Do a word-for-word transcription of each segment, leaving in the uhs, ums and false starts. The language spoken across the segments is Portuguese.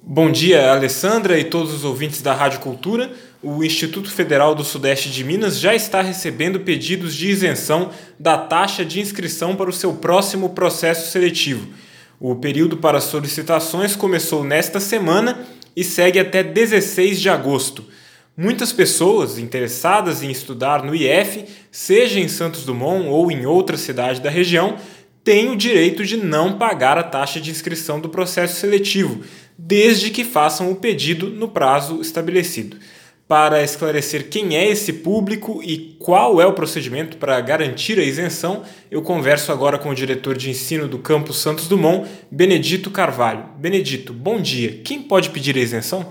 Bom dia, Alessandra e todos os ouvintes da Rádio Cultura. O Instituto Federal do Sudeste de Minas já está recebendo pedidos de isenção da taxa de inscrição para o seu próximo processo seletivo. O período para solicitações começou nesta semana e segue até dezesseis de agosto. Muitas pessoas interessadas em estudar no I F, seja em Santos Dumont ou em outra cidade da região, têm o direito de não pagar a taxa de inscrição do processo seletivo, desde que façam o pedido no prazo estabelecido. Para esclarecer quem é esse público e qual é o procedimento para garantir a isenção, eu converso agora com o diretor de ensino do campus Santos Dumont, Benedito Carvalho. Benedito, bom dia. Quem pode pedir a isenção?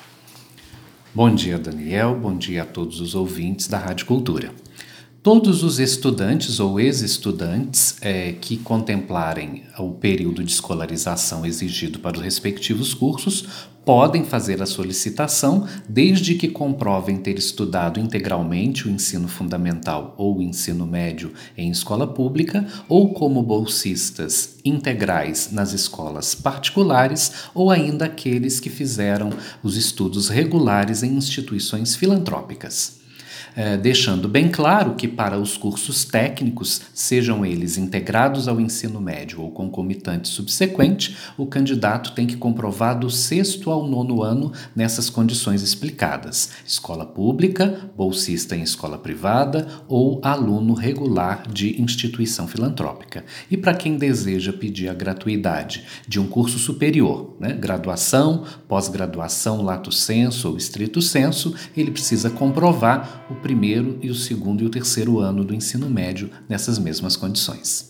Bom dia, Daniel. Bom dia a todos os ouvintes da Rádio Cultura. Todos os estudantes ou ex-estudantes é, que contemplarem o período de escolarização exigido para os respectivos cursos podem fazer a solicitação desde que comprovem ter estudado integralmente o ensino fundamental ou o ensino médio em escola pública ou como bolsistas integrais nas escolas particulares ou ainda aqueles que fizeram os estudos regulares em instituições filantrópicas. É, deixando bem claro que para os cursos técnicos, sejam eles integrados ao ensino médio ou concomitante subsequente, o candidato tem que comprovar do sexto ao nono ano nessas condições explicadas: escola pública, bolsista em escola privada ou aluno regular de instituição filantrópica. E para quem deseja pedir a gratuidade de um curso superior, né, graduação, pós-graduação, lato sensu ou estrito sensu, ele precisa comprovar o primeiro e o segundo e o terceiro ano do ensino médio nessas mesmas condições.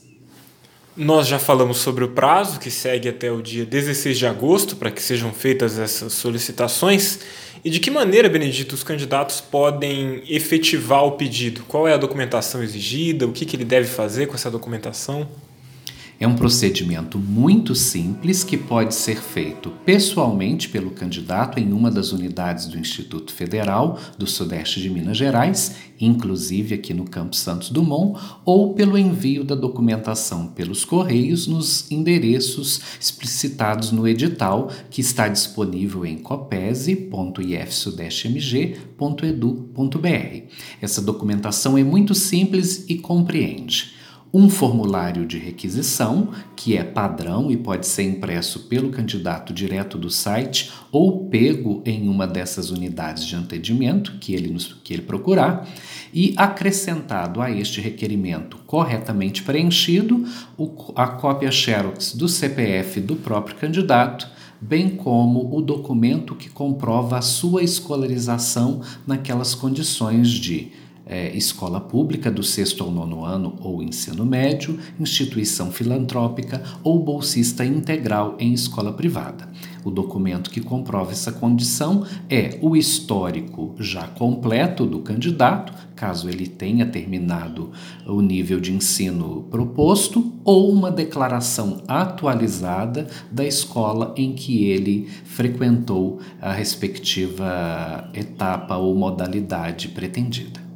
Nós já falamos sobre o prazo, que segue até o dia dezesseis de agosto, para que sejam feitas essas solicitações. E de que maneira, Benedito, os candidatos podem efetivar o pedido? Qual é a documentação exigida? O que, que ele deve fazer com essa documentação? É um procedimento muito simples que pode ser feito pessoalmente pelo candidato em uma das unidades do Instituto Federal do Sudeste de Minas Gerais, inclusive aqui no campus Santos Dumont, ou pelo envio da documentação pelos correios nos endereços explicitados no edital, que está disponível em copese ponto i f sudeste m g ponto e d u ponto b r. Essa documentação é muito simples e compreende um formulário de requisição, que é padrão e pode ser impresso pelo candidato direto do site ou pego em uma dessas unidades de atendimento que ele, nos, que ele procurar, e acrescentado a este requerimento corretamente preenchido o, a cópia xerox do C P F do próprio candidato, bem como o documento que comprova a sua escolarização naquelas condições de É, escola pública do sexto ao nono ano ou ensino médio, instituição filantrópica ou bolsista integral em escola privada. O documento que comprova essa condição é o histórico já completo do candidato, caso ele tenha terminado o nível de ensino proposto, ou uma declaração atualizada da escola em que ele frequentou a respectiva etapa ou modalidade pretendida.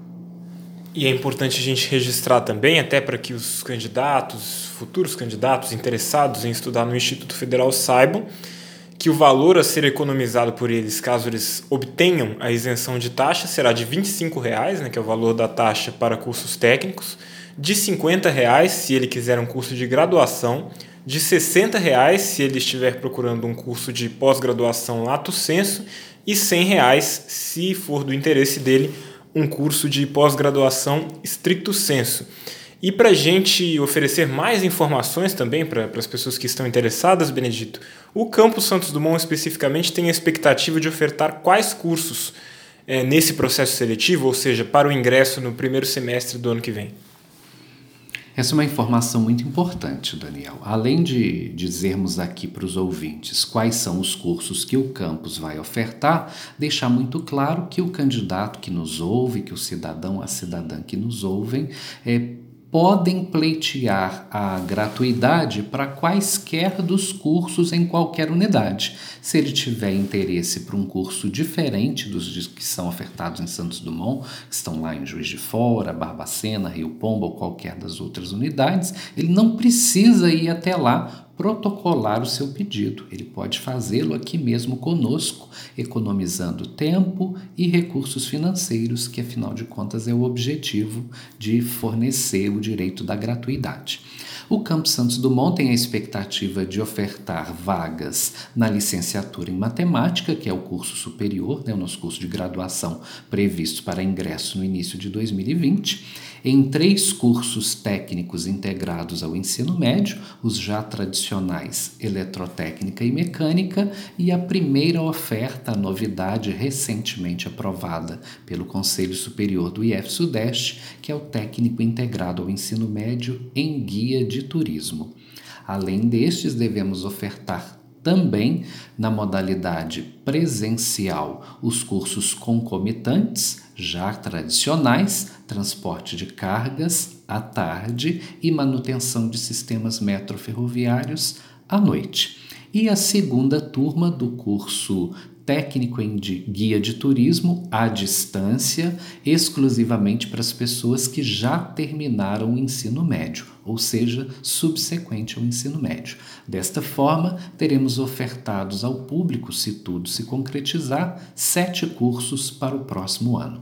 E é importante a gente registrar também, até para que os candidatos, futuros candidatos interessados em estudar no Instituto Federal saibam que o valor a ser economizado por eles, caso eles obtenham a isenção de taxa, será de vinte e cinco reais, né, que é o valor da taxa para cursos técnicos, de cinquenta reais se ele quiser um curso de graduação, de sessenta reais se ele estiver procurando um curso de pós-graduação lato sensu e cem reais se for do interesse dele um curso de pós-graduação stricto sensu. E para a gente oferecer mais informações também para as pessoas que estão interessadas, Benedito, o campus Santos Dumont especificamente tem a expectativa de ofertar quais cursos é, nesse processo seletivo, ou seja, para o ingresso no primeiro semestre do ano que vem? Essa é uma informação muito importante, Daniel. Além de dizermos aqui para os ouvintes quais são os cursos que o campus vai ofertar, deixar muito claro que o candidato que nos ouve, que o cidadão, a cidadã que nos ouvem, é, podem pleitear a gratuidade para quaisquer dos cursos em qualquer unidade. Se ele tiver interesse por um curso diferente dos que são ofertados em Santos Dumont, que estão lá em Juiz de Fora, Barbacena, Rio Pombo ou qualquer das outras unidades, ele não precisa ir até lá protocolar o seu pedido. Ele pode fazê-lo aqui mesmo conosco, economizando tempo e recursos financeiros, que afinal de contas é o objetivo de fornecer o direito da gratuidade. O Campus Santos Dumont tem a expectativa de ofertar vagas na licenciatura em matemática, que é o curso superior, né, o nosso curso de graduação previsto para ingresso no início de dois mil e vinte, em três cursos técnicos integrados ao ensino médio, os já tradicionais eletrotécnica e mecânica, e a primeira oferta, a novidade recentemente aprovada pelo Conselho Superior do I F Sudeste, que é o técnico integrado ao ensino médio em guia de turismo. Além destes, devemos ofertar também, na modalidade presencial, os cursos concomitantes, já tradicionais, transporte de cargas à tarde e manutenção de sistemas metroferroviários à noite. E a segunda turma do curso técnico em guia de turismo à distância, exclusivamente para as pessoas que já terminaram o ensino médio, ou seja, subsequente ao ensino médio. Desta forma, teremos ofertados ao público, se tudo se concretizar, sete cursos para o próximo ano.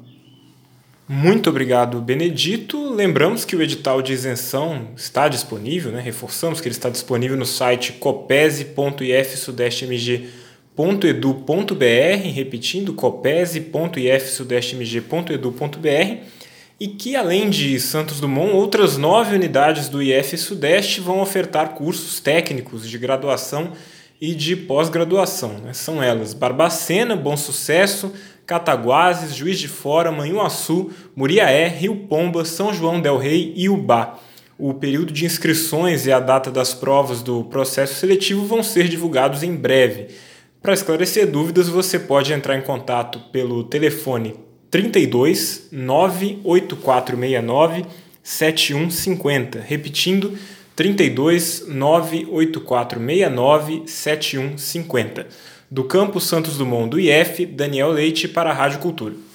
Muito obrigado, Benedito. Lembramos que o edital de isenção está disponível, né? Reforçamos que ele está disponível no site copese ponto i f sudeste m g ponto edu ponto b r, repetindo, copese ponto i f sudeste m g ponto edu ponto b r, e que, além de Santos Dumont, outras nove unidades do I F Sudeste vão ofertar cursos técnicos de graduação e de pós-graduação, né? São elas Barbacena, Bom Sucesso, Cataguases, Juiz de Fora, Manhuaçu, Muriaé, Rio Pomba, São João del Rei e Ubá. O período de inscrições e a data das provas do processo seletivo vão ser divulgados em breve. Para esclarecer dúvidas, você pode entrar em contato pelo telefone trinta e dois, nove oito quatro seis nove, sete um cinco zero, repetindo, trinta e dois, nove oito quatro seis nove, sete um cinco zero. Do Campus Santos Dumont do I F, Daniel Leite para a Rádio Cultura.